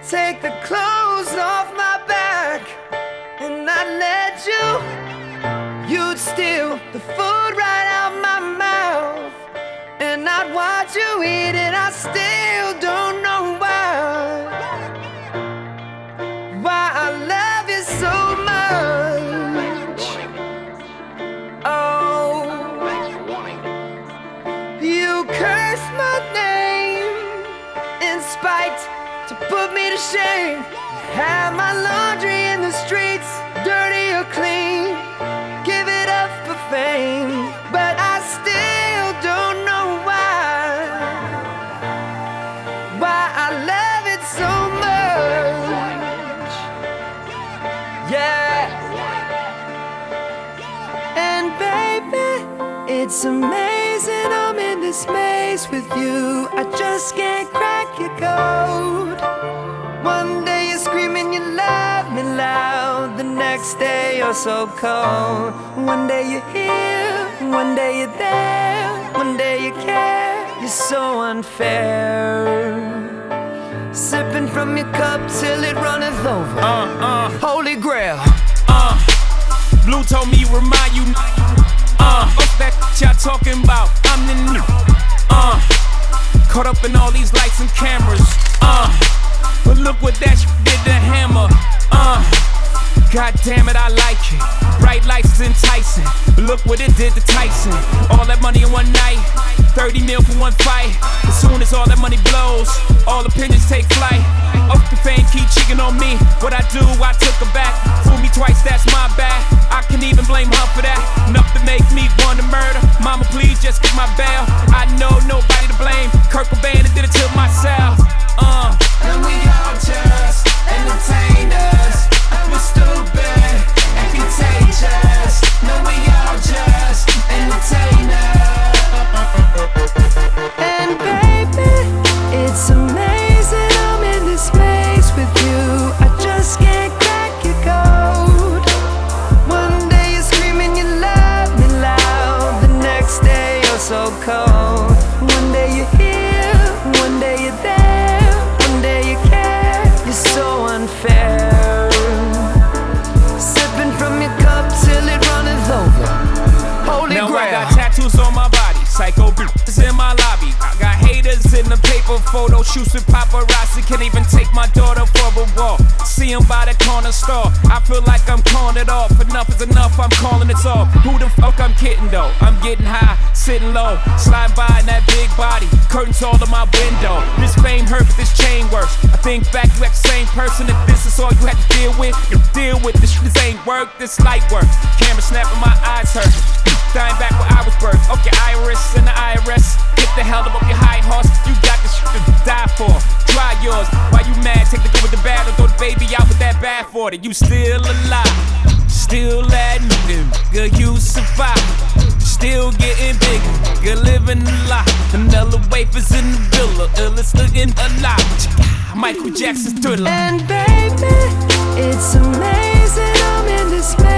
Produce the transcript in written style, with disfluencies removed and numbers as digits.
take the clothes off my back and I'd let you. You'd steal the food right out my mouth and I'd watch you eat it. I still don't know why I love you so much. Oh, you curse my name in spite to put me to shame. Have my laundry in the streets, dirty or clean. Give it up for fame, but I still don't know why I love it so much. Yeah. And baby, it's amazing I'm in this maze with you. I just can't crack your code. One day you're screaming you love me loud, the next day you're so cold. One day you're here, one day you're there, one day you care. You're so unfair. Sipping from your cup till it runneth over. Holy grail. Blue told me remind you. What's that y'all talking about? I'm the new. Caught up in all these lights and cameras. But look what that did to Hammer. God damn it, I like it. Bright lights is enticing. Look what it did to Tyson. All that money in one night, 30 mil for one fight. As soon as all that money blows, all opinions take flight. Up the fame, keep cheating on me. What I do, I took her back. Fool me twice, that's my bad. I can even blame her for that. Enough to make me want to murder. Mama, please just get my bail. I know nobody to blame. Kurt Cobain did it to myself. And we all just entertainers. We're stupid and contagious. No, we all just entertainers. And baby, it's amazing I'm in this maze with you. I just can't crack your code. One day you're screaming you love me loud, the next day you're so cold. One day you're here, one day you're there, one day you care. You're so unfair. Sipping from your cup till it runneth over. Holy now grail. I got tattoos on my body, psycho bitches in my lobby. I got haters in the paper photo shoots with paparazzi. Can't even take my daughter for a walk. See him by the corner store. I feel like I'm calling it off. Enough is enough, I'm calling it off. Who the fuck I'm kidding though? I'm getting high, sitting low, sliding by in that big body. Curtains all in my window. This fame hurt, but this chain works. I think back, you act the same person. If this is all you had to deal with, you deal with this. This ain't work, this light work. Camera snapping, my eyes hurt. Dying back where I was birthed. Up your iris and the IRS. Get the hell up your high horse. You got this shit to die for. Try yours. Why you mad? Take the good with the bad or throw the baby out with that bad for it. You still alive. Still admitting, girl, you survive. Still getting bigger, girl, living a lot. Vanilla wafers in the villa, illest looking alive. Michael Jackson's Thriller. And baby, it's amazing I'm in this